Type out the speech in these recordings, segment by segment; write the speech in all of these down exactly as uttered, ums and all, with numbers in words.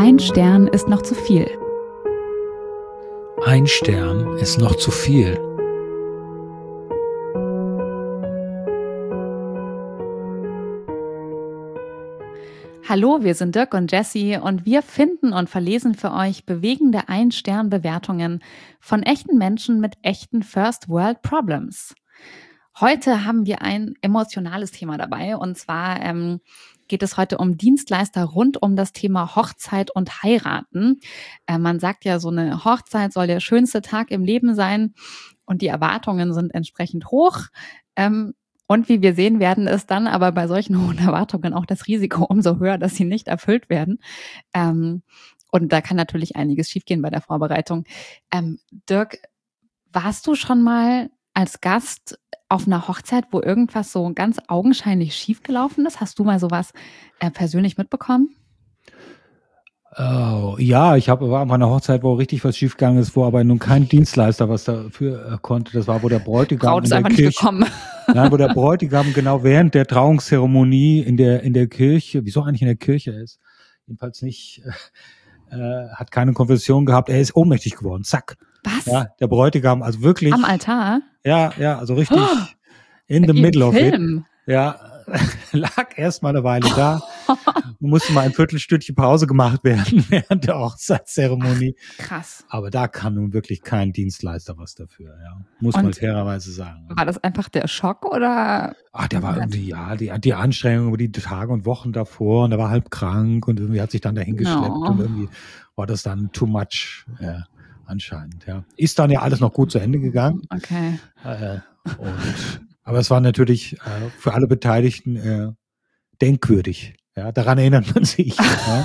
Ein Stern ist noch zu viel. Ein Stern ist noch zu viel. Hallo, wir sind Dirk und Jessie und wir finden und verlesen für euch bewegende Ein-Stern-Bewertungen von echten Menschen mit echten First-World-Problems. Heute haben wir ein emotionales Thema dabei und zwar ähm, geht es heute um Dienstleister rund um das Thema Hochzeit und Heiraten. Äh, man sagt ja, so eine Hochzeit soll der schönste Tag im Leben sein und die Erwartungen sind entsprechend hoch. Ähm, Und wie wir sehen werden, ist dann aber bei solchen hohen Erwartungen auch das Risiko umso höher, dass sie nicht erfüllt werden. Ähm, und da kann natürlich einiges schiefgehen bei der Vorbereitung. Ähm, Dirk, warst du schon mal als Gast auf einer Hochzeit, wo irgendwas so ganz augenscheinlich schiefgelaufen ist? Hast du mal sowas äh, persönlich mitbekommen? Oh, ja, ich hab, war auf einer Hochzeit, wo richtig was schiefgegangen ist, wo aber nun kein Dienstleister was dafür äh, konnte. Das war, wo der Bräutigam Braut in ist der einfach nicht Kirche, gekommen. nein, wo der Bräutigam genau während der Trauungszeremonie in der in der Kirche, wieso eigentlich in der Kirche ist, jedenfalls nicht, äh, hat keine Konfession gehabt. Er ist ohnmächtig geworden. Zack. Was? Ja, der Bräutigam, also wirklich. Am Altar? Ja, ja, also richtig Oh, in the wie im middle of it. Film. Ja, lag erst mal eine Weile da. Musste mal ein Viertelstündchen Pause gemacht werden während der Hochzeitszeremonie. Krass. Aber da kann nun wirklich kein Dienstleister was dafür, ja. Muss Und man fairerweise sagen. War das einfach der Schock oder? Ach, der war irgendwie, ja, die, die Anstrengung über die Tage und Wochen davor und er war halb krank und irgendwie hat sich dann dahin geschleppt No. und irgendwie war das dann too much, äh, anscheinend, ja. Ist dann ja alles noch gut zu Ende gegangen. Okay. Äh, und, aber es war natürlich äh, für alle Beteiligten äh, denkwürdig. Ja, daran erinnert man sich. Ja.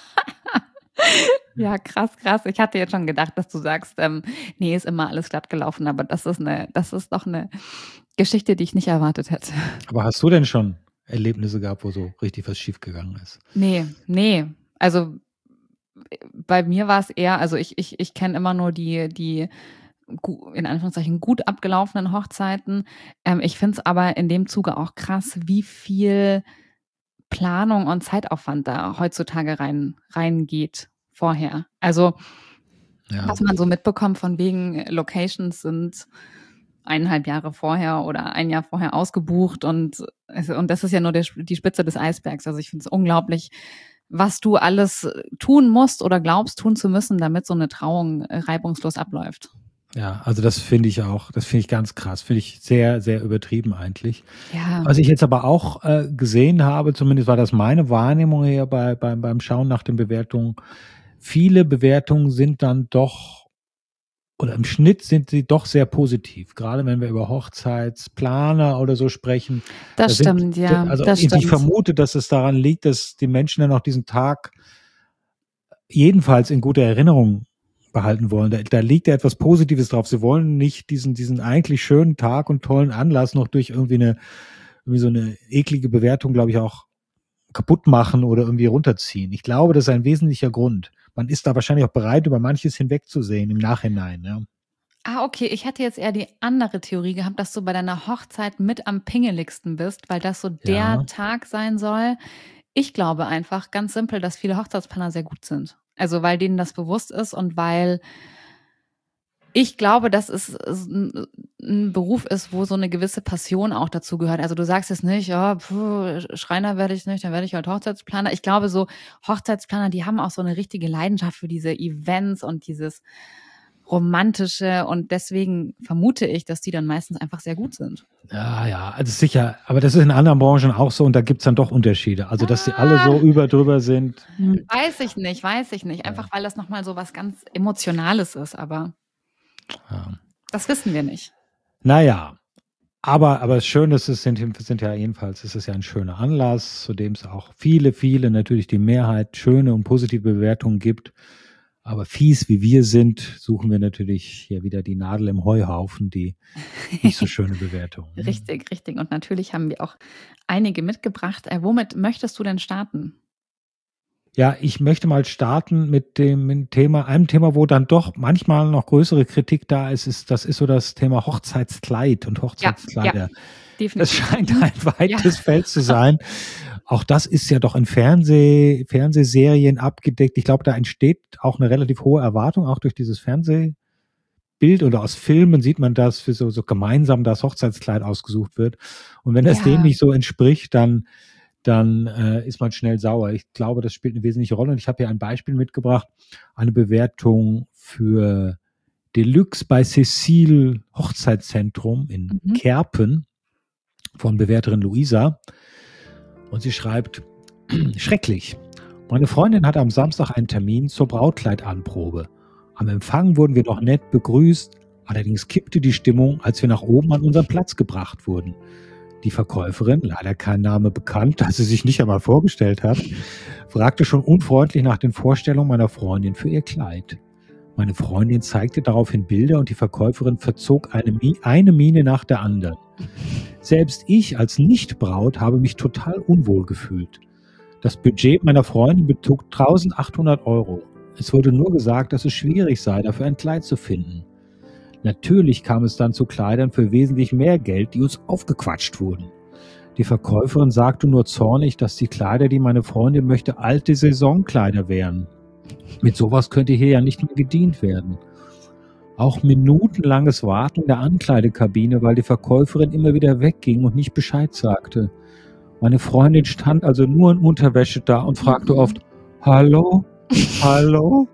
Ja, krass, krass. Ich hatte jetzt schon gedacht, dass du sagst, ähm, nee, ist immer alles glatt gelaufen, aber das ist eine, das ist doch eine Geschichte, die ich nicht erwartet hätte. Aber hast du denn schon Erlebnisse gehabt, wo so richtig was schiefgegangen ist? Nee, nee. Also bei mir war es eher, also ich, ich, ich kenne immer nur die, die in Anführungszeichen gut abgelaufenen Hochzeiten. Ähm, ich finde es aber in dem Zuge auch krass, wie viel Planung und Zeitaufwand da heutzutage rein reingeht vorher. Also Ja. was man so mitbekommt von wegen Locations sind eineinhalb Jahre vorher oder ein Jahr vorher ausgebucht und, und das ist ja nur der, die Spitze des Eisbergs. Also ich finde es unglaublich, was du alles tun musst oder glaubst tun zu müssen, damit so eine Trauung reibungslos abläuft. Ja, also das finde ich auch, das finde ich ganz krass, finde ich sehr, sehr übertrieben eigentlich. Ja. Was ich jetzt aber auch äh, gesehen habe, zumindest war das meine Wahrnehmung hier bei, bei, beim Schauen nach den Bewertungen, viele Bewertungen sind dann doch, oder im Schnitt sind sie doch sehr positiv, gerade wenn wir über Hochzeitsplaner oder so sprechen. Das Da stimmt, sind, ja. Also das ich stimmt. vermute, dass es daran liegt, dass die Menschen dann auch diesen Tag jedenfalls in guter Erinnerung behalten wollen. Da, da liegt ja etwas Positives drauf. Sie wollen nicht diesen, diesen eigentlich schönen Tag und tollen Anlass noch durch irgendwie eine, irgendwie so eine eklige Bewertung, glaube ich, auch kaputt machen oder irgendwie runterziehen. Ich glaube, das ist ein wesentlicher Grund. Man ist da wahrscheinlich auch bereit, über manches hinwegzusehen im Nachhinein. Ja. Ah, okay. Ich hätte jetzt eher die andere Theorie gehabt, dass du bei deiner Hochzeit mit am pingeligsten bist, weil das so der Ja. Tag sein soll. Ich glaube einfach ganz simpel, dass viele Hochzeitsplaner sehr gut sind. Also weil denen das bewusst ist und weil ich glaube, dass es ein, ein Beruf ist, wo so eine gewisse Passion auch dazu gehört. Also du sagst jetzt nicht, ja, puh, Schreiner werde ich nicht, dann werde ich halt Hochzeitsplaner. Ich glaube, so Hochzeitsplaner, die haben auch so eine richtige Leidenschaft für diese Events und dieses Romantische und deswegen vermute ich, dass die dann meistens einfach sehr gut sind. Ja, ja, also sicher. Aber das ist in anderen Branchen auch so und da gibt's dann doch Unterschiede. Also, dass die alle so über drüber sind. Weiß ich nicht, weiß ich nicht. Einfach, weil das nochmal so was ganz Emotionales ist, aber Ja. das wissen wir nicht. Naja, aber, aber schön, dass es sind, sind ja jedenfalls, es ist ja ein schöner Anlass, zu dem es auch viele, viele, natürlich die Mehrheit, schöne und positive Bewertungen gibt. Aber fies wie wir sind, suchen wir natürlich hier wieder die Nadel im Heuhaufen, die nicht so schöne Bewertungen. Richtig, richtig. Und natürlich haben wir auch einige mitgebracht. Äh, womit möchtest du denn starten? Ja, ich möchte mal starten mit dem Thema, einem Thema, wo dann doch manchmal noch größere Kritik da ist, ist das ist so das Thema Hochzeitskleid und Hochzeitskleider. Ja, ja, Das definitiv. scheint ein weites Ja. Feld zu sein. auch das ist ja doch in Fernseh, Fernsehserien abgedeckt. Ich glaube, da entsteht auch eine relativ hohe Erwartung, auch durch dieses Fernsehbild oder aus Filmen sieht man das, für so, so gemeinsam das Hochzeitskleid ausgesucht wird. Und wenn das Ja. dem nicht so entspricht, dann, dann äh, ist man schnell sauer. Ich glaube, das spielt eine wesentliche Rolle. Und ich habe hier ein Beispiel mitgebracht, eine Bewertung für Deluxe bei Cecile Hochzeitszentrum in Mhm. Kerpen von Bewerterin Luisa. Und sie schreibt, schrecklich. Meine Freundin hatte am Samstag einen Termin zur Brautkleidanprobe. Am Empfang wurden wir noch nett begrüßt, allerdings kippte die Stimmung, als wir nach oben an unseren Platz gebracht wurden. Die Verkäuferin, leider kein Name bekannt, da sie sich nicht einmal vorgestellt hat, fragte schon unfreundlich nach den Vorstellungen meiner Freundin für ihr Kleid. Meine Freundin zeigte daraufhin Bilder und die Verkäuferin verzog eine, Mi- eine Miene nach der anderen. Selbst ich als Nicht-Braut habe mich total unwohl gefühlt. Das Budget meiner Freundin betrug eintausendachthundert Euro. Es wurde nur gesagt, dass es schwierig sei, dafür ein Kleid zu finden. Natürlich kam es dann zu Kleidern für wesentlich mehr Geld, die uns aufgequatscht wurden. Die Verkäuferin sagte nur zornig, dass die Kleider, die meine Freundin möchte, alte Saisonkleider wären. Mit sowas könnte hier ja nicht mehr gedient werden. Auch minutenlanges Warten in der Ankleidekabine, weil die Verkäuferin immer wieder wegging und nicht Bescheid sagte. Meine Freundin stand also nur in Unterwäsche da und fragte oft, hallo, hallo?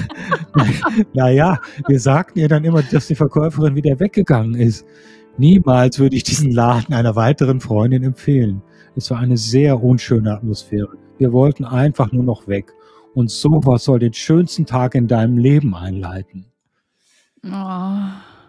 Naja, wir sagten ihr dann immer, dass die Verkäuferin wieder weggegangen ist. Niemals würde ich diesen Laden einer weiteren Freundin empfehlen. Es war eine sehr unschöne Atmosphäre. Wir wollten einfach nur noch weg. Und sowas soll den schönsten Tag in deinem Leben einleiten. Oh.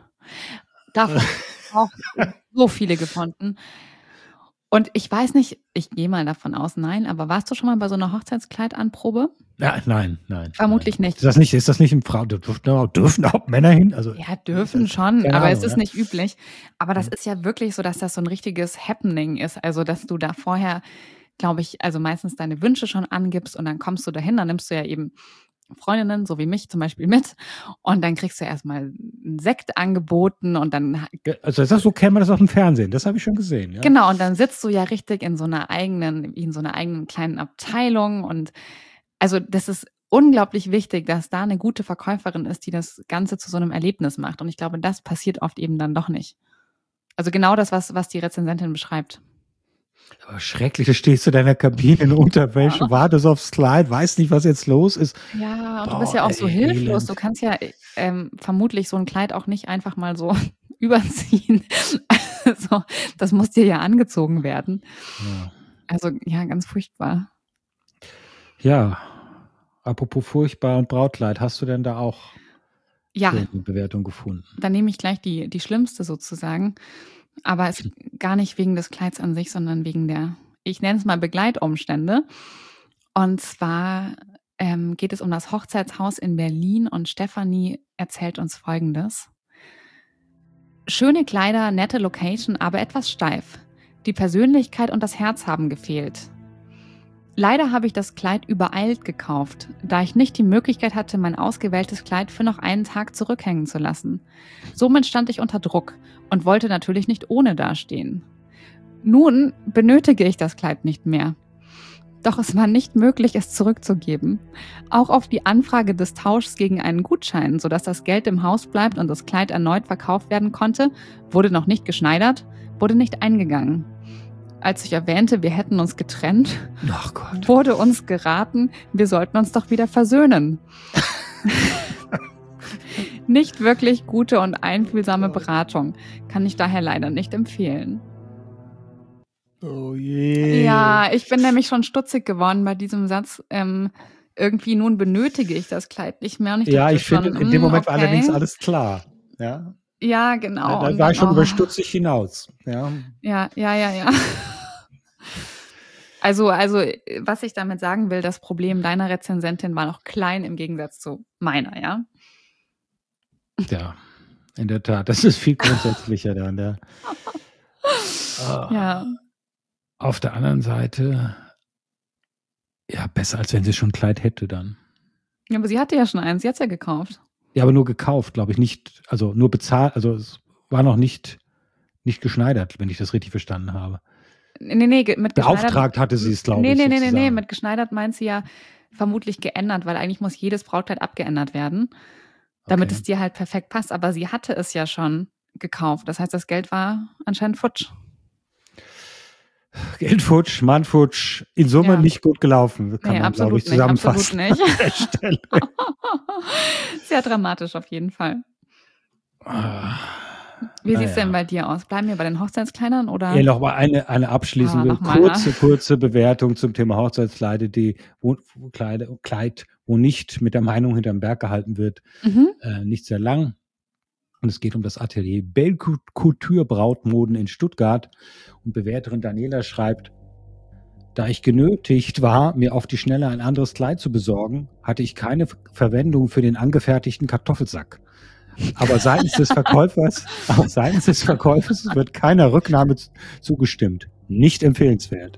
Davon auch so viele gefunden. Und ich weiß nicht, ich gehe mal davon aus, nein, aber warst du schon mal bei so einer Hochzeitskleidanprobe? Ja, nein, nein. Vermutlich nein. nicht. Ist das nicht, ist das nicht ein Frau, dürfen, dürfen auch Männer hin? Also, Ja, dürfen schon, keine aber Ahnung, es ist ja. nicht üblich. Aber das Mhm. ist ja wirklich so, dass das so ein richtiges Happening ist. Also, dass du da vorher, glaube ich, also meistens deine Wünsche schon angibst und dann kommst du dahin, dann nimmst du ja eben Freundinnen, so wie mich zum Beispiel, mit und dann kriegst du erstmal einen Sekt angeboten und dann Also das, so kennt man das auch im Fernsehen, das habe ich schon gesehen. Ja. genau, und dann sitzt du ja richtig in so einer eigenen, in so einer eigenen kleinen Abteilung und also das ist unglaublich wichtig, dass da eine gute Verkäuferin ist, die das Ganze zu so einem Erlebnis macht. Und ich glaube, das passiert oft eben dann doch nicht. Also genau das, was, was die Rezensentin beschreibt. Aber schrecklich, du stehst in deiner Kabine in Unterwäsche, Ja. wartest aufs Kleid, weißt nicht, was jetzt los ist. Ja, und Boah, du bist ja auch so ey, hilflos. Elend. Du kannst ja ähm, vermutlich so ein Kleid auch nicht einfach mal so überziehen. Also, das muss dir ja angezogen werden. Ja. Also, ja, ganz furchtbar. Ja, apropos furchtbar und Brautkleid, hast du denn da auch Ja, so eine Bewertung gefunden? dann nehme ich gleich die, die schlimmste sozusagen. Aber es gar nicht wegen des Kleids an sich, sondern wegen der, ich nenne es mal Begleitumstände. Und zwar ähm, geht es um das Hochzeitshaus in Berlin und Stefanie erzählt uns Folgendes. Schöne Kleider, nette Location, aber etwas steif. Die Persönlichkeit und das Herz haben gefehlt. Leider habe ich das Kleid übereilt gekauft, da ich nicht die Möglichkeit hatte, mein ausgewähltes Kleid für noch einen Tag zurückhängen zu lassen. Somit stand ich unter Druck und wollte natürlich nicht ohne dastehen. Nun benötige ich das Kleid nicht mehr. Doch es war nicht möglich, es zurückzugeben. Auch auf die Anfrage des Tauschs gegen einen Gutschein, sodass das Geld im Haus bleibt und das Kleid erneut verkauft werden konnte, wurde noch nicht geschneidert, wurde nicht eingegangen. Als ich erwähnte, wir hätten uns getrennt, Ach Gott. wurde uns geraten, wir sollten uns doch wieder versöhnen. Nicht wirklich gute und einfühlsame Beratung, kann ich daher leider nicht empfehlen. Oh je. Ja, ich bin nämlich schon stutzig geworden bei diesem Satz. Ähm, irgendwie nun benötige ich das Kleid nicht mehr. Und ich Ja, dachte ich finde, schon, in dem mm, Moment war okay. allerdings alles klar. Ja, Ja, genau. da, Und da war dann, ich schon oh, über stutzig hinaus. Ja. Ja, ja, ja, ja. Also, also, was ich damit sagen will, das Problem deiner Rezensentin war noch klein im Gegensatz zu meiner, ja? Ja, in der Tat. Das ist viel grundsätzlicher dann. Ja. Ja. Auf der anderen Seite, ja, besser als wenn sie schon ein Kleid hätte dann. Ja, aber sie hatte ja schon eins, sie hat's ja gekauft. Ja, aber nur gekauft, glaube ich, nicht, also nur bezahlt, also es war noch nicht, nicht geschneidert, wenn ich das richtig verstanden habe. Nee, nee, ge- mit geschneidert. Beauftragt hatte sie es, glaube Nee, ich. nee, nee, nee, nee, sozusagen. mit geschneidert meint sie ja vermutlich geändert, weil eigentlich muss jedes Brautkleid abgeändert werden, damit Okay. es dir halt perfekt passt. Aber sie hatte es ja schon gekauft. Das heißt, das Geld war anscheinend futsch. Geldfutsch, Mannfutsch, in Summe Ja. nicht gut gelaufen, kann Nee, man, glaube absolut ich, nicht, absolut zusammenfassen nicht. an der Stelle. Sehr dramatisch auf jeden Fall. Ah, Wie sieht's naja. denn bei dir aus? Bleiben wir bei den Hochzeitskleidern oder? Ja, noch mal eine, eine abschließende, Ah, noch mal, kurze, ne? kurze Bewertung zum Thema Hochzeitskleider, die, wo, wo Kleid, Kleid, wo nicht mit der Meinung hinterm Berg gehalten wird, Mhm. äh, nicht sehr lang. Und es geht um das Atelier Belle Couture Brautmoden in Stuttgart. Und Bewerterin Daniela schreibt: Da ich genötigt war, mir auf die Schnelle ein anderes Kleid zu besorgen, hatte ich keine Ver- Verwendung für den angefertigten Kartoffelsack. Aber seitens des Verkäufers, aber seitens des Verkäufers wird keiner Rücknahme z- zugestimmt. Nicht empfehlenswert.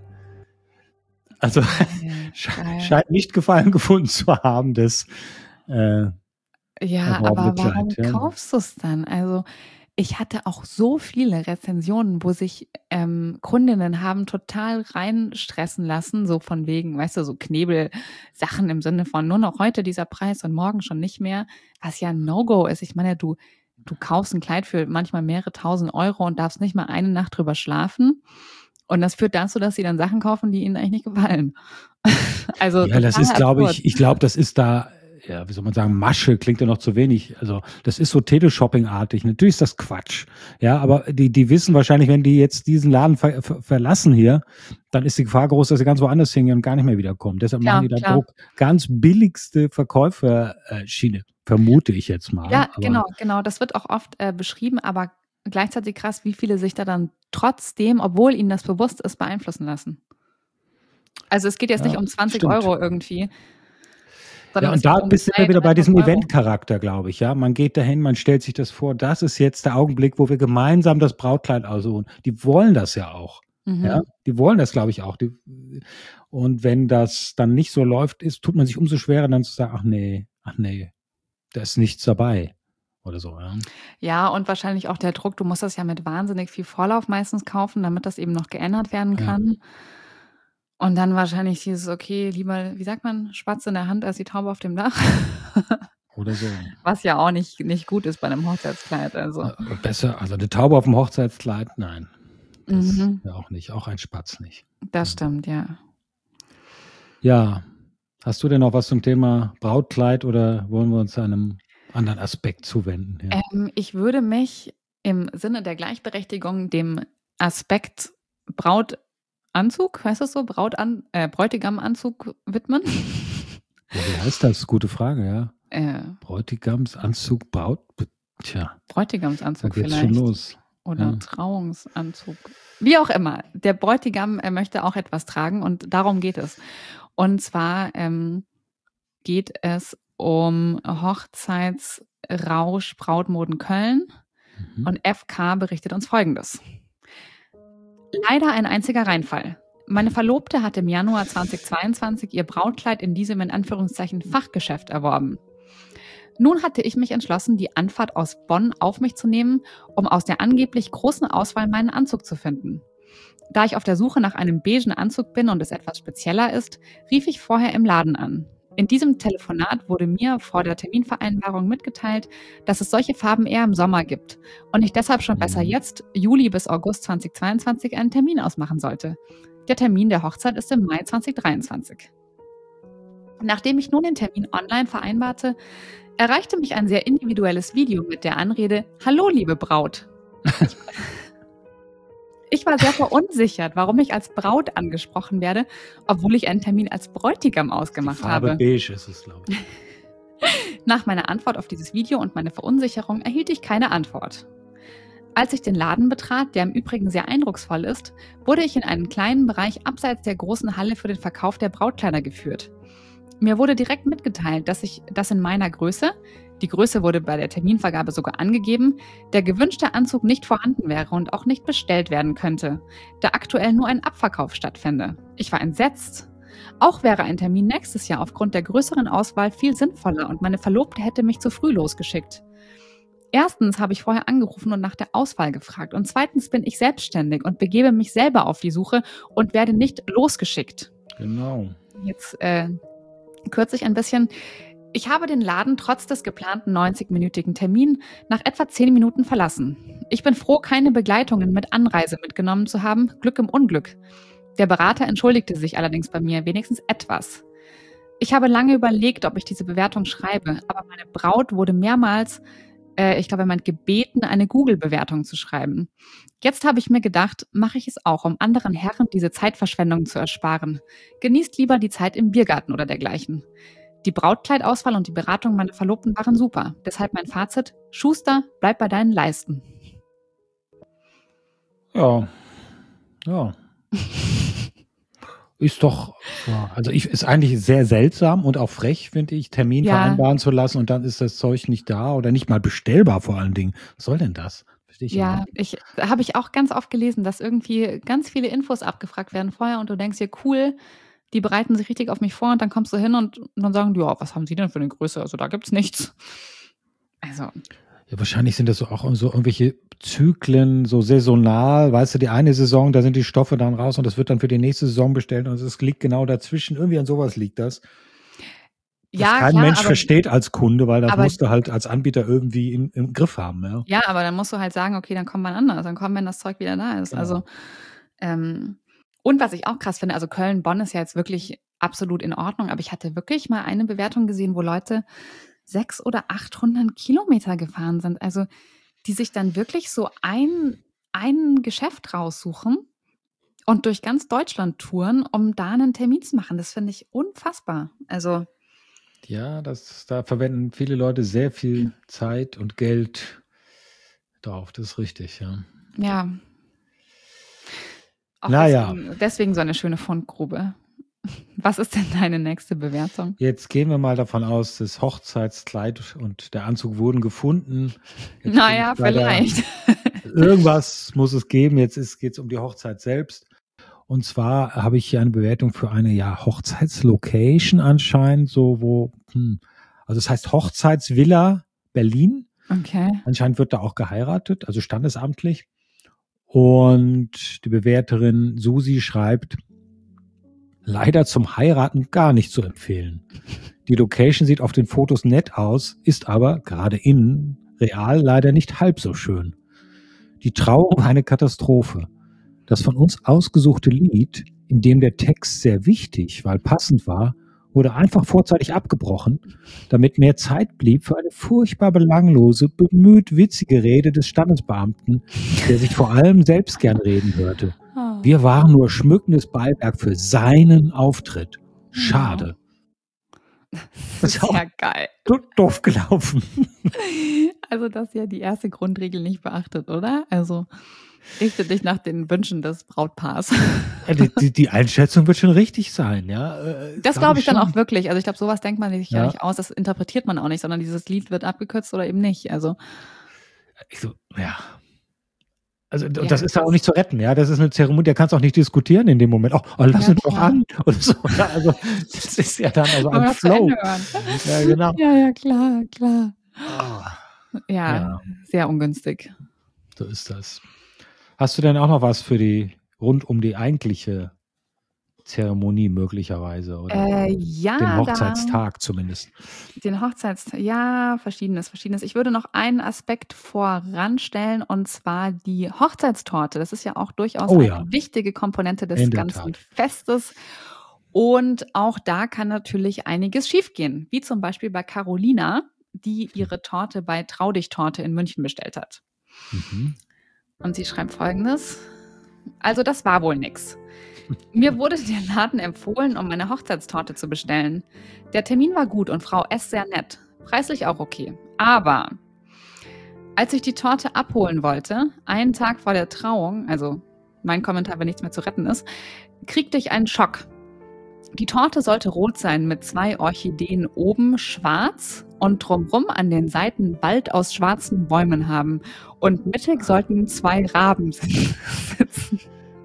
Also Geil, sche- geil. scheint nicht Gefallen gefunden zu haben, das äh, Ja, erworbene aber warum Kleid. Ja. kaufst du es dann? Also, ich hatte auch so viele Rezensionen, wo sich ähm, Kundinnen haben total reinstressen lassen, so von wegen, weißt du, so Knebelsachen im Sinne von nur noch heute dieser Preis und morgen schon nicht mehr, was ja ein No-Go ist. Ich meine, du, du kaufst ein Kleid für manchmal mehrere tausend Euro und darfst nicht mal eine Nacht drüber schlafen. Und das führt dazu, dass sie dann Sachen kaufen, die ihnen eigentlich nicht gefallen. Also Ja, das total ist, glaube absurd. ich, ich glaube, das ist da, ja, wie soll man sagen, Masche klingt ja noch zu wenig. Also das ist so Teleshopping-artig. Natürlich ist das Quatsch. Ja, aber die, die wissen wahrscheinlich, wenn die jetzt diesen Laden ver, ver, verlassen hier, dann ist die Gefahr groß, dass sie ganz woanders hingehen und gar nicht mehr wiederkommen. Deshalb Klar, machen die da klar. Druck. Ganz billigste Verkäuferschiene, vermute ich jetzt mal. Ja, aber genau, genau. Das wird auch oft äh, beschrieben, aber gleichzeitig krass, wie viele sich da dann trotzdem, obwohl ihnen das bewusst ist, beeinflussen lassen. Also es geht jetzt nicht ja, um zwanzig stimmt. Euro irgendwie, Ja, sondern es und geht da um bist du zweitausend, wieder bei diesem dreitausend Euro. Eventcharakter, glaube ich. Ja, man geht dahin, man stellt sich das vor. Das ist jetzt der Augenblick, wo wir gemeinsam das Brautkleid aussuchen. Die wollen das ja auch. Mhm. Ja, die wollen das, glaube ich, auch. Die, und wenn das dann nicht so läuft, ist, tut man sich umso schwerer, dann zu sagen, ach nee, ach nee, da ist nichts dabei. Oder so, ja. Ja, und wahrscheinlich auch der Druck, du musst das ja mit wahnsinnig viel Vorlauf meistens kaufen, damit das eben noch geändert werden Ja. kann. Und dann wahrscheinlich dieses, okay, lieber, wie sagt man, Spatz in der Hand als die Taube auf dem Dach. Oder so. Was ja auch nicht, nicht gut ist bei einem Hochzeitskleid. Also. Äh, Besser, also eine Taube auf dem Hochzeitskleid, nein. Das Mhm. ja auch nicht, auch ein Spatz nicht. Das Ja. stimmt, ja. Ja, hast du denn noch was zum Thema Brautkleid oder wollen wir uns einem anderen Aspekt zuwenden? Ja. Ähm, ich würde mich im Sinne der Gleichberechtigung dem Aspekt Brautanzug, heißt das so, Brautan äh, Bräutigamanzug widmen. Ja, wie heißt das? Gute Frage, ja. Äh, Bräutigamsanzug, Braut, tja, da Bräutigamsanzug geht's vielleicht. schon los. Oder Ja. Trauungsanzug. Wie auch immer. Der Bräutigam äh, möchte auch etwas tragen und darum geht es. Und zwar ähm, geht es um Hochzeitsrausch Brautmoden Köln. Mhm. Und F K berichtet uns Folgendes. Leider ein einziger Reinfall. Meine Verlobte hat im Januar zweitausendzweiundzwanzig ihr Brautkleid in diesem in Anführungszeichen Fachgeschäft erworben. Nun hatte ich mich entschlossen, die Anfahrt aus Bonn auf mich zu nehmen, um aus der angeblich großen Auswahl meinen Anzug zu finden. Da ich auf der Suche nach einem beigen Anzug bin und es etwas spezieller ist, rief ich vorher im Laden an. In diesem Telefonat wurde mir vor der Terminvereinbarung mitgeteilt, dass es solche Farben eher im Sommer gibt und ich deshalb schon besser Mhm. jetzt, Juli bis August zweitausendzweiundzwanzig, einen Termin ausmachen sollte. Der Termin der Hochzeit ist im Mai zweitausenddreiundzwanzig. Nachdem ich nun den Termin online vereinbarte, erreichte mich ein sehr individuelles Video mit der Anrede: Hallo, liebe Braut. Ich, ich war sehr verunsichert, warum ich als Braut angesprochen werde, obwohl ich einen Termin als Bräutigam Die ausgemacht Farbe habe. beige ist es, glaube ich. Nach meiner Antwort auf dieses Video und meine Verunsicherung erhielt ich keine Antwort. Als ich den Laden betrat, der im Übrigen sehr eindrucksvoll ist, wurde ich in einen kleinen Bereich abseits der großen Halle für den Verkauf der Brautkleider geführt. Mir wurde direkt mitgeteilt, dass ich das in meiner Größe, die Größe wurde bei der Terminvergabe sogar angegeben, der gewünschte Anzug nicht vorhanden wäre und auch nicht bestellt werden könnte, da aktuell nur ein Abverkauf stattfände. Ich war entsetzt. Auch wäre ein Termin nächstes Jahr aufgrund der größeren Auswahl viel sinnvoller und meine Verlobte hätte mich zu früh losgeschickt. Erstens habe ich vorher angerufen und nach der Auswahl gefragt. Und zweitens bin ich selbstständig und begebe mich selber auf die Suche und werde nicht losgeschickt. Genau. Jetzt äh, kürze ich ein bisschen. Ich habe den Laden trotz des geplanten neunzig-minütigen Termins nach etwa zehn Minuten verlassen. Ich bin froh, keine Begleitungen mit Anreise mitgenommen zu haben. Glück im Unglück. Der Berater entschuldigte sich allerdings bei mir, wenigstens etwas. Ich habe lange überlegt, ob ich diese Bewertung schreibe, aber meine Braut wurde mehrmals, äh, ich glaube, er meint gebeten, eine Google-Bewertung zu schreiben. Jetzt habe ich mir gedacht, mache ich es auch, um anderen Herren diese Zeitverschwendung zu ersparen. Genießt lieber die Zeit im Biergarten oder dergleichen. Die Brautkleidauswahl und die Beratung meiner Verlobten waren super. Deshalb mein Fazit: Schuster, bleib bei deinen Leisten. Ja, ja. Ist doch, ja, also ich, ist eigentlich sehr seltsam und auch frech, finde ich, Termin Ja. vereinbaren zu lassen und dann ist das Zeug nicht da oder nicht mal bestellbar vor allen Dingen. Was soll denn das? Verstehe ich Ja, nicht. ich habe ich auch ganz oft gelesen, dass irgendwie ganz viele Infos abgefragt werden vorher und du denkst dir, cool, die bereiten sich richtig auf mich vor und dann kommst du hin und, und dann sagen die, ja, was haben sie denn für eine Größe? Also da gibt's nichts. Also. Ja, wahrscheinlich sind das so auch so irgendwelche Zyklen, so saisonal, weißt du, die eine Saison, da sind die Stoffe dann raus und das wird dann für die nächste Saison bestellt und es liegt genau dazwischen. Irgendwie an sowas liegt das. Was Ja, kein klar, Mensch aber, versteht als Kunde, weil das aber musst du halt als Anbieter irgendwie im, im Griff haben. Ja, ja, aber dann musst du halt sagen, okay, dann kommt man anders, dann kommt, wenn das Zeug wieder da ist. Genau. Also ähm, und was ich auch krass finde, also Köln-Bonn ist ja jetzt wirklich absolut in Ordnung, aber ich hatte wirklich mal eine Bewertung gesehen, wo Leute sechshundert oder achthundert Kilometer gefahren sind. Also die sich dann wirklich so ein, ein Geschäft raussuchen und durch ganz Deutschland touren, um da einen Termin zu machen. Das finde ich unfassbar. Also Ja, das, da verwenden viele Leute sehr viel Zeit und Geld drauf. Das ist richtig, ja. ja. Auch Naja, deswegen, deswegen so eine schöne Fundgrube. Was ist denn deine nächste Bewertung? jetzt gehen wir mal davon aus, das Hochzeitskleid und der Anzug wurden gefunden. Jetzt Naja, bin ich bei der- vielleicht. Irgendwas muss es geben. Jetzt geht es um die Hochzeit selbst. Und zwar habe ich hier eine Bewertung für eine ja, Hochzeitslocation anscheinend, so wo, hm, also es heißt Hochzeitsvilla Berlin. Okay. Anscheinend wird da auch geheiratet, also standesamtlich. Und die Bewerterin Susi schreibt, leider zum Heiraten gar nicht zu empfehlen. Die Location sieht auf den Fotos nett aus, ist aber gerade innen real leider nicht halb so schön. Die Trauung war eine Katastrophe. Das von uns ausgesuchte Lied, in dem der Text sehr wichtig, weil passend war, wurde einfach vorzeitig abgebrochen, damit mehr Zeit blieb für eine furchtbar belanglose, bemüht witzige Rede des Standesbeamten, der sich vor allem selbst gern reden hörte. Oh. Wir waren nur schmückendes Beiwerk für seinen Auftritt. Schade. Das ist ja geil. Doof gelaufen. Also das ist ja die erste Grundregel nicht beachtet, oder? Also richte dich nach den Wünschen des Brautpaars. Ja, die, die, die Einschätzung wird schon richtig sein, ja. Äh, Das glaube ich dann auch wirklich. Also ich glaube, sowas denkt man sich ja. Ja. nicht aus, das interpretiert man auch nicht, sondern dieses Lied wird abgekürzt oder eben nicht. Also Ich so, ja. Also und Ja, das ist ja auch krass. nicht zu retten, ja. Das ist eine Zeremonie, der kannst auch nicht diskutieren in dem Moment. Oh, oh lass Ja, uns doch klar. an. Oder so. Ja, also das ist ja dann also Wollen wir ein noch zu Flow. Ende hören? Ja, genau. Ja, ja, klar, klar. Ah, Ja, Ja. sehr ungünstig. so ist das. Hast du denn auch noch was für die rund um die eigentliche Zeremonie möglicherweise oder Äh, ja, den da, Hochzeitstag zumindest? den Hochzeits, ja, verschiedenes, verschiedenes. Ich würde noch einen Aspekt voranstellen und zwar die Hochzeitstorte. Das ist ja auch durchaus Oh eine ja. wichtige Komponente des In der ganzen Tat. Festes. Und auch da kann natürlich einiges schiefgehen, wie zum Beispiel bei Carolina, die ihre Torte bei Traudig-Torte in München bestellt hat. Mhm. Und sie schreibt Folgendes. Also das war wohl nix. Mir wurde der Laden empfohlen, um meine Hochzeitstorte zu bestellen. Der Termin war gut und Frau S. sehr nett. Preislich auch okay. Aber als ich die Torte abholen wollte, einen Tag vor der Trauung, also mein Kommentar, wenn nichts mehr zu retten ist, kriegte ich einen Schock. Die Torte sollte rot sein mit zwei Orchideen oben schwarz und drumrum an den Seiten Wald aus schwarzen Bäumen haben. Und mittig sollten zwei Raben sitzen.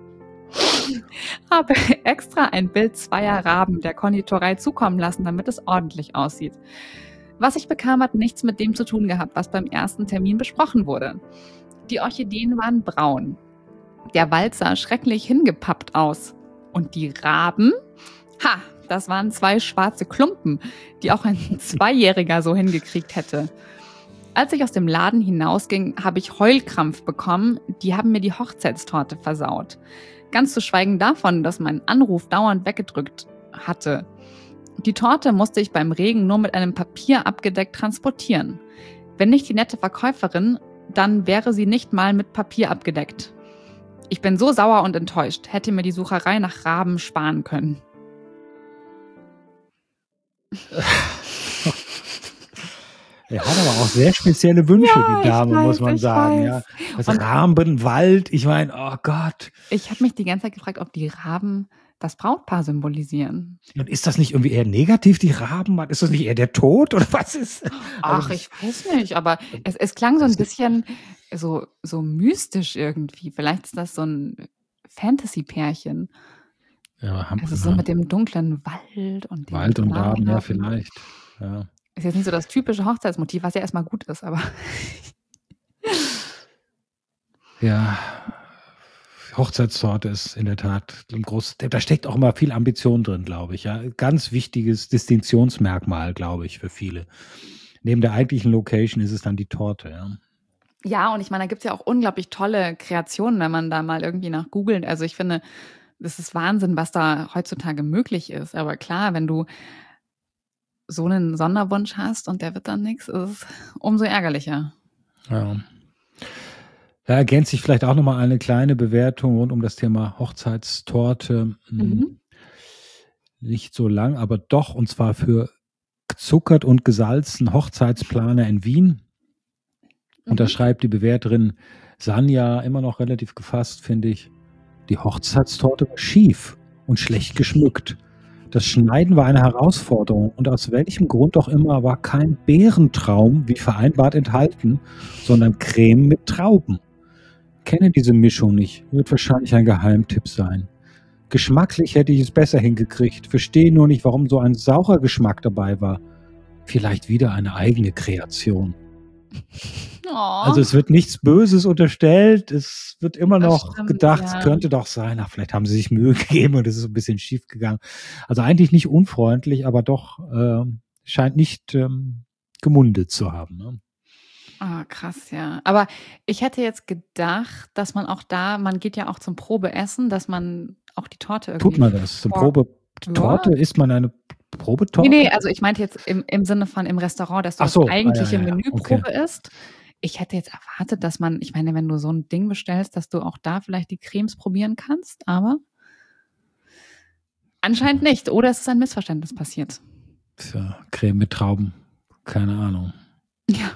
Habe extra ein Bild zweier Raben der Konditorei zukommen lassen, damit es ordentlich aussieht. Was ich bekam, hat nichts mit dem zu tun gehabt, was beim ersten Termin besprochen wurde. Die Orchideen waren braun. Der Wald sah schrecklich hingepappt aus. Und die Raben? Ha, das waren zwei schwarze Klumpen, die auch ein Zweijähriger so hingekriegt hätte. Als ich aus dem Laden hinausging, habe ich Heulkrampf bekommen. Die haben mir die Hochzeitstorte versaut. Ganz zu schweigen davon, dass mein Anruf dauernd weggedrückt hatte. Die Torte musste ich beim Regen nur mit einem Papier abgedeckt transportieren. Wenn nicht die nette Verkäuferin, dann wäre sie nicht mal mit Papier abgedeckt. Ich bin so sauer und enttäuscht, hätte mir die Sucherei nach Raben sparen können. Er hat aber auch sehr spezielle Wünsche, Ja, die Dame, ich weiß, muss man ich sagen. weiß. Ja. Das Und- Raben, Wald, ich meine, oh Gott. Ich habe mich die ganze Zeit gefragt, ob die Raben das Brautpaar symbolisieren. Und ist das nicht irgendwie eher negativ, die Raben? Ist das nicht eher der Tod oder was ist? Ach, Also, ich weiß nicht, aber es, es klang so ein das- bisschen so, so mystisch irgendwie. Vielleicht ist das so ein Fantasy-Pärchen. ja, haben, Also so mit dem dunklen Wald und dem Wald und Raben, ja, Raben. vielleicht. Ja. Ist jetzt nicht so das typische Hochzeitsmotiv, was ja erstmal gut ist, aber Ja, Hochzeitstorte ist in der Tat ein großes, da steckt auch immer viel Ambition drin, glaube ich. Ja, ganz wichtiges Distinktionsmerkmal, glaube ich, für viele. Neben der eigentlichen Location ist es dann die Torte, ja. ja, und ich meine, da gibt es ja auch unglaublich tolle Kreationen, wenn man da mal irgendwie nach googelt. Also ich finde, das ist Wahnsinn, was da heutzutage möglich ist. Aber klar, wenn du so einen Sonderwunsch hast und der wird dann nichts, ist es umso ärgerlicher. Ja. Da ergänzt sich vielleicht auch nochmal eine kleine Bewertung rund um das Thema Hochzeitstorte. Mhm. Nicht so lang, aber doch, und zwar für gezuckert und gesalzen Hochzeitsplaner in Wien. Und da Mhm. schreibt die Bewerterin Sanja, immer noch relativ gefasst, finde ich, die Hochzeitstorte war schief und schlecht geschmückt. Das Schneiden war eine Herausforderung und aus welchem Grund auch immer war kein Beerentraum wie vereinbart enthalten, sondern Creme mit Trauben. Kenne diese Mischung nicht, wird wahrscheinlich ein Geheimtipp sein. Geschmacklich hätte ich es besser hingekriegt, verstehe nur nicht, warum so ein saurer Geschmack dabei war. Vielleicht wieder eine eigene Kreation. Oh. Also es wird nichts Böses unterstellt, es wird immer Das noch stimmt, gedacht, ja. es könnte doch sein, ach, vielleicht haben sie sich Mühe gegeben und es ist ein bisschen schief gegangen. Also eigentlich nicht unfreundlich, aber doch äh, scheint nicht ähm, gemundet zu haben. Ne? Ah, krass, ja. Aber ich hätte jetzt gedacht, dass man auch da, man geht ja auch zum Probeessen, dass man auch die Torte irgendwie. Tut man das? Zum vor- Probe-Torte? Isst man eine Probetorte? Nee, nee, also ich meinte jetzt im, im Sinne von im Restaurant, dass du Ach so, das ah, ja, eigentliche ja, ja, Menüprobe isst. Ich hätte jetzt erwartet, dass man, ich meine, wenn du so ein Ding bestellst, dass du auch da vielleicht die Cremes probieren kannst, aber anscheinend nicht. Oder es ist ein Missverständnis passiert. Tja, Creme mit Trauben, keine Ahnung. Ja.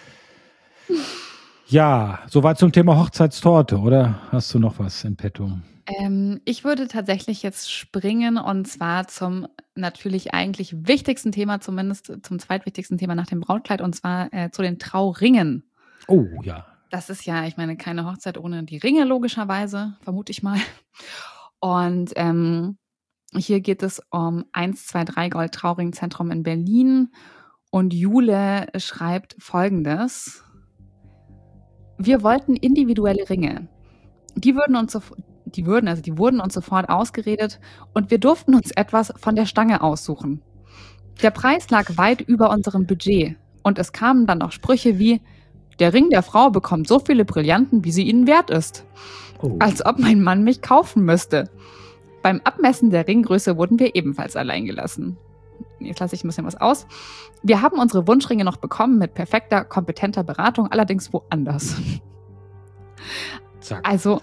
Ja, soweit zum Thema Hochzeitstorte, oder hast du noch was in petto? Ähm, ich würde tatsächlich jetzt springen und zwar zum natürlich eigentlich wichtigsten Thema, zumindest zum zweitwichtigsten Thema nach dem Brautkleid, und zwar äh, zu den Trauringen. Oh, ja. Das ist ja, ich meine, keine Hochzeit ohne die Ringe, logischerweise, vermute ich mal. Und ähm, hier geht es um eins zwei drei Gold Trauringzentrum in Berlin. Und Jule schreibt Folgendes. Wir wollten individuelle Ringe. Die würden uns, so, die würden, also die wurden uns sofort ausgeredet und wir durften uns etwas von der Stange aussuchen. Der Preis lag weit über unserem Budget und es kamen dann auch Sprüche wie: Der Ring der Frau bekommt so viele Brillanten, wie sie ihnen wert ist. Oh. Als ob mein Mann mich kaufen müsste. Beim Abmessen der Ringgröße wurden wir ebenfalls allein gelassen. Jetzt lasse ich ein bisschen was aus. Wir haben unsere Wunschringe noch bekommen mit perfekter, kompetenter Beratung, allerdings woanders. Zack. Also,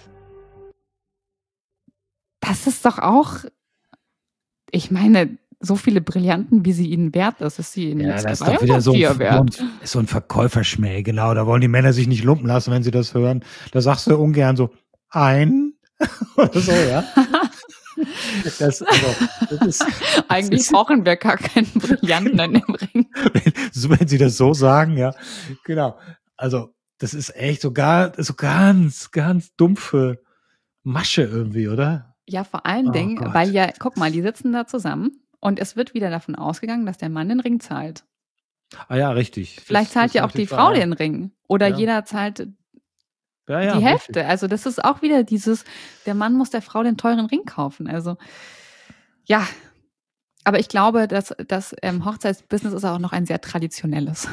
das ist doch auch, ich meine, so viele Brillanten, wie sie ihnen wert ist, ist sie ihnen Ja, jetzt das ist drei doch wieder so vier ein, wert. so, ein, so ein Verkäuferschmäh, genau. Da wollen die Männer sich nicht lumpen lassen, wenn sie das hören. Da sagst du ungern so, ein oder so, ja. Das, also, das ist, Eigentlich das ist, brauchen wir gar keinen Brillanten in dem Ring. wenn, so, wenn sie das so sagen, ja, genau. Also, das ist echt so, gar, so ganz, ganz dumpfe Masche irgendwie, oder? Ja, vor allen Oh Dingen, Gott. weil ja, guck mal, die sitzen da zusammen und es wird wieder davon ausgegangen, dass der Mann den Ring zahlt. Ah ja, richtig. Vielleicht Das, zahlt das ja auch die natürlich Frau wahr, ja. den Ring. Oder Ja. jeder zahlt Ja, ja, die Hälfte. richtig. Also das ist auch wieder dieses, der Mann muss der Frau den teuren Ring kaufen. Also ja, aber ich glaube, dass das ähm, Hochzeitsbusiness ist auch noch ein sehr traditionelles.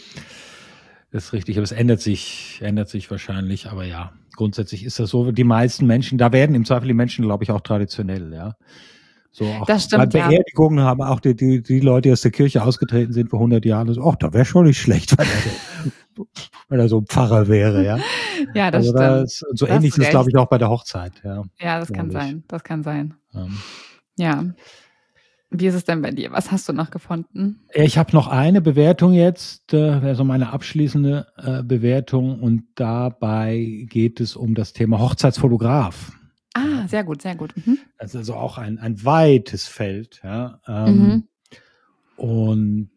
Das ist richtig, aber es ändert sich, ändert sich wahrscheinlich, aber ja, grundsätzlich ist das so. Die meisten Menschen, da werden im Zweifel die Menschen, glaube ich, auch traditionell, ja. So auch Das bei stimmt, ja. Beerdigungen haben auch die, die, die Leute, die aus der Kirche ausgetreten sind vor hundert Jahren, so, ach, da wäre schon nicht schlecht, wenn er, so, wenn er so ein Pfarrer wäre, ja. Ja, das Also stimmt. das, so Du hast ähnlich ist es, glaube recht. ich, auch bei der Hochzeit, ja. Ja, das kann glaube ich. sein. Das kann sein. Ähm, Ja. Wie ist es denn bei dir? Was hast du noch gefunden? Ich habe noch eine Bewertung jetzt, äh, wäre so meine abschließende äh, Bewertung, und dabei geht es um das Thema Hochzeitsfotograf. Ah, sehr gut, sehr gut. Mhm. Das ist also auch ein, ein weites Feld. Ja. Ähm, Mhm. Und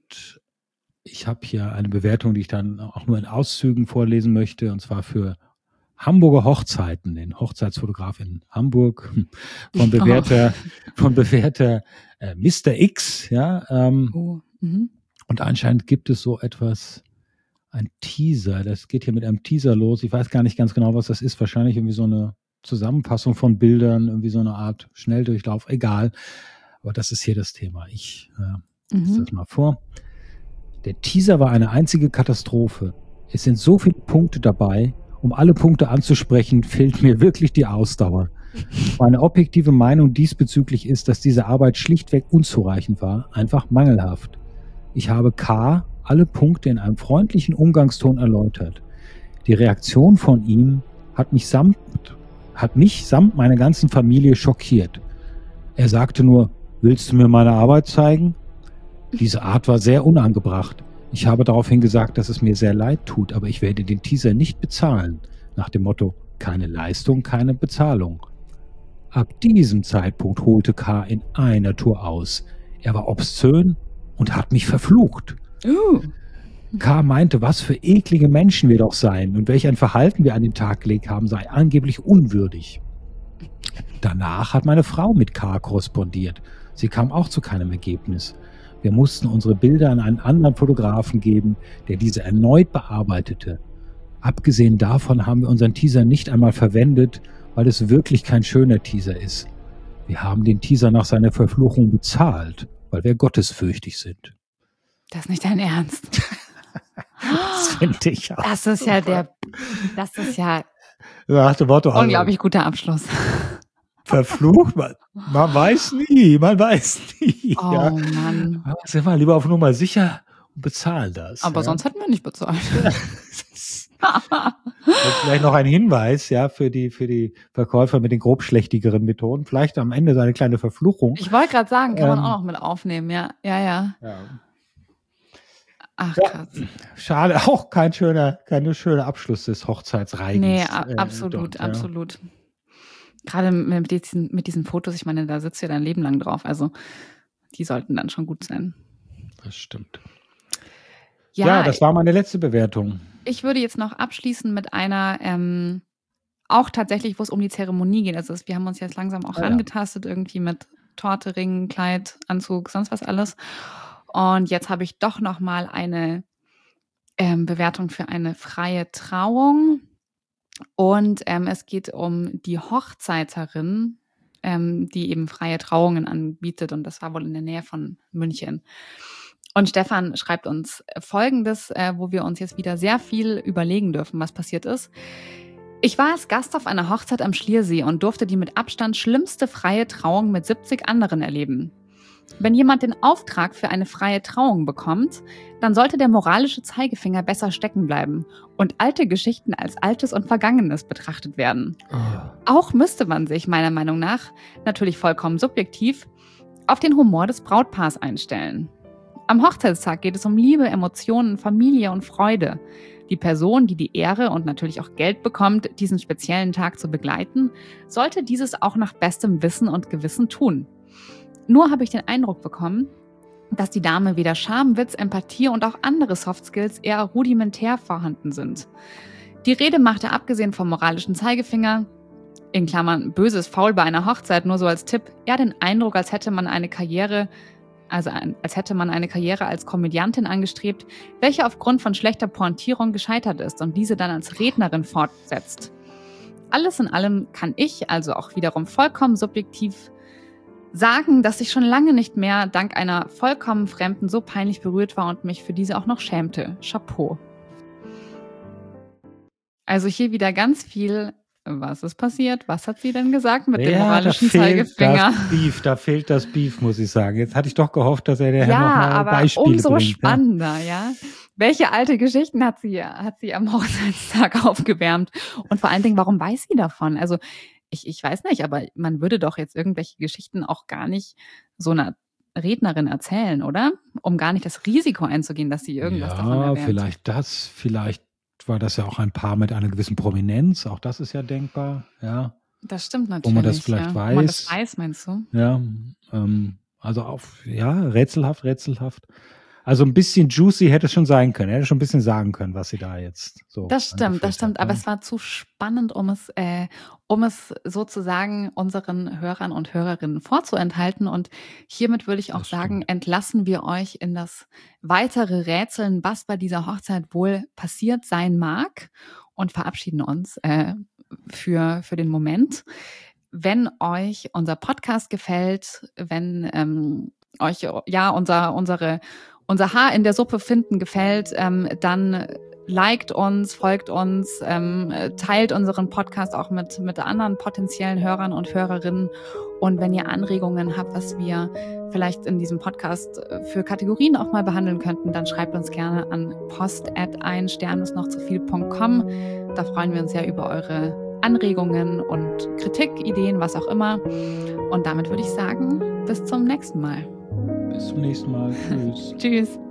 ich habe hier eine Bewertung, die ich dann auch nur in Auszügen vorlesen möchte, und zwar für Hamburger Hochzeiten, den Hochzeitsfotograf in Hamburg, von bewährter, Oh. von bewährter äh, Mister X, ja. Ähm, Oh. Mhm. Und anscheinend gibt es so etwas, ein Teaser, das geht hier mit einem Teaser los. Ich weiß gar nicht ganz genau, was das ist. Wahrscheinlich irgendwie so eine Zusammenfassung von Bildern, irgendwie so eine Art Schnelldurchlauf, egal. Aber das ist hier das Thema. Ich äh, lese Mhm. das mal vor. Der Teaser war eine einzige Katastrophe. Es sind so viele Punkte dabei. Um alle Punkte anzusprechen, fehlt mir wirklich die Ausdauer. Meine objektive Meinung diesbezüglich ist, dass diese Arbeit schlichtweg unzureichend war, einfach mangelhaft. Ich habe K. alle Punkte in einem freundlichen Umgangston erläutert. Die Reaktion von ihm hat mich samt, hat mich samt meiner ganzen Familie schockiert. Er sagte nur, willst du mir meine Arbeit zeigen? Diese Art war sehr unangebracht. Ich habe daraufhin gesagt, dass es mir sehr leid tut, aber ich werde den Teaser nicht bezahlen. Nach dem Motto, keine Leistung, keine Bezahlung. Ab diesem Zeitpunkt holte K. in einer Tour aus. Er war obszön und hat mich verflucht. Uh. K. meinte, was für eklige Menschen wir doch seien und welch ein Verhalten wir an den Tag gelegt haben, sei angeblich unwürdig. Danach hat meine Frau mit K. korrespondiert. Sie kam auch zu keinem Ergebnis. Wir mussten unsere Bilder an einen anderen Fotografen geben, der diese erneut bearbeitete. Abgesehen davon haben wir unseren Teaser nicht einmal verwendet, weil es wirklich kein schöner Teaser ist. Wir haben den Teaser nach seiner Verfluchung bezahlt, weil wir gottesfürchtig sind. Das ist nicht dein Ernst. Das finde ich auch. Das ist ja der, das ist ja Nach dem Motto, also, unglaublich guter Abschluss. verflucht, man, man weiß nie, man weiß nie. Oh ja. Mann. Sind wir lieber auf Nummer sicher und bezahlen das. Aber ja. sonst hätten wir nicht bezahlt. Und vielleicht noch ein Hinweis, ja, für die, für die Verkäufer mit den grobschlächtigeren Methoden. Vielleicht am Ende so eine kleine Verfluchung. Ich wollte gerade sagen, kann man Ähm, auch noch mit aufnehmen, ja. Ja, ja. Ja. Ach, Ja. krass. Schade, auch kein schöner, kein schöner Abschluss des Hochzeitsreigens. Nee, a- äh, absolut, dort, ja. absolut. Gerade mit diesen, mit diesen Fotos, ich meine, da sitzt du ja dein Leben lang drauf. Also, die sollten dann schon gut sein. Das stimmt. Ja, Ja, das war meine letzte Bewertung. ich würde jetzt noch abschließen mit einer, ähm, auch tatsächlich, wo es um die Zeremonie geht. Also, es- wir haben uns jetzt langsam auch Ah, ja. rangetastet, irgendwie mit Torte, Ring, Kleid, Anzug, sonst was alles. Und jetzt habe ich doch noch mal eine ähm, Bewertung für eine freie Trauung. Und ähm, es geht um die Hochzeiterin, ähm, die eben freie Trauungen anbietet. Und das war wohl in der Nähe von München. Und Stefan schreibt uns Folgendes, äh, wo wir uns jetzt wieder sehr viel überlegen dürfen, was passiert ist. Ich war als Gast auf einer Hochzeit am Schliersee und durfte die mit Abstand schlimmste freie Trauung mit siebzig anderen erleben. Wenn jemand den Auftrag für eine freie Trauung bekommt, dann sollte der moralische Zeigefinger besser stecken bleiben und alte Geschichten als Altes und Vergangenes betrachtet werden. Auch müsste man sich meiner Meinung nach, natürlich vollkommen subjektiv, auf den Humor des Brautpaars einstellen. Am Hochzeitstag geht es um Liebe, Emotionen, Familie und Freude. Die Person, die die Ehre und natürlich auch Geld bekommt, diesen speziellen Tag zu begleiten, sollte dieses auch nach bestem Wissen und Gewissen tun. Nur habe ich den Eindruck bekommen, dass die Dame weder Charme, Witz, Empathie und auch andere Softskills eher rudimentär vorhanden sind. Die Rede machte abgesehen vom moralischen Zeigefinger, in Klammern böses Faul bei einer Hochzeit, nur so als Tipp, eher den Eindruck, als hätte man eine Karriere Also ein, als hätte man eine Karriere als Komödiantin angestrebt, welche aufgrund von schlechter Pointierung gescheitert ist und diese dann als Rednerin fortsetzt. Alles in allem kann ich, also auch wiederum vollkommen subjektiv, sagen, dass ich schon lange nicht mehr dank einer vollkommen Fremden so peinlich berührt war und mich für diese auch noch schämte. Chapeau. Also hier wieder ganz viel, was ist passiert? Was hat sie denn gesagt mit ja, dem moralischen da fehlt Zeigefinger? Das Beef, da fehlt das Beef, muss ich sagen. Jetzt hatte ich doch gehofft, dass er der Ja, Herr noch mal aber Beispiele umso bringt. spannender, ja. Welche alte Geschichten hat sie, hat sie am Hochzeitstag aufgewärmt? Und vor allen Dingen, warum weiß sie davon? Also ich, ich weiß nicht, aber man würde doch jetzt irgendwelche Geschichten auch gar nicht so einer Rednerin erzählen, oder? Um gar nicht das Risiko einzugehen, dass sie irgendwas davon Ja, erwähnt. vielleicht das, vielleicht war das ja auch ein Paar mit einer gewissen Prominenz, auch das ist ja denkbar, ja. Das stimmt natürlich. Wo man das vielleicht ja. weiß. Wo man das weiß, meinst du? Ja, ähm, also auf, ja, rätselhaft, rätselhaft. Also ein bisschen juicy hätte es schon sein können. Er hätte schon ein bisschen sagen können, was sie da jetzt so. Das stimmt, das stimmt. Hat, aber ne? es war zu spannend, um es, äh, um es sozusagen unseren Hörern und Hörerinnen vorzuenthalten. Und hiermit würde ich auch Das sagen, stimmt. entlassen wir euch in das weitere Rätseln, was bei dieser Hochzeit wohl passiert sein mag, und verabschieden uns äh, für, für den Moment. Wenn euch unser Podcast gefällt, wenn ähm, euch ja unser, unsere, unser Haar in der Suppe finden gefällt, ähm, dann liked uns, folgt uns, ähm, teilt unseren Podcast auch mit, mit anderen potenziellen Hörern und Hörerinnen. Und wenn ihr Anregungen habt, was wir vielleicht in diesem Podcast für Kategorien auch mal behandeln könnten, dann schreibt uns gerne an post at ein Stern ist noch zu viel Punkt com. Da freuen wir uns sehr über eure Anregungen und Kritik, Ideen, was auch immer. Und damit würde ich sagen, bis zum nächsten Mal. Bis zum nächsten Mal. Tschüss. Tschüss.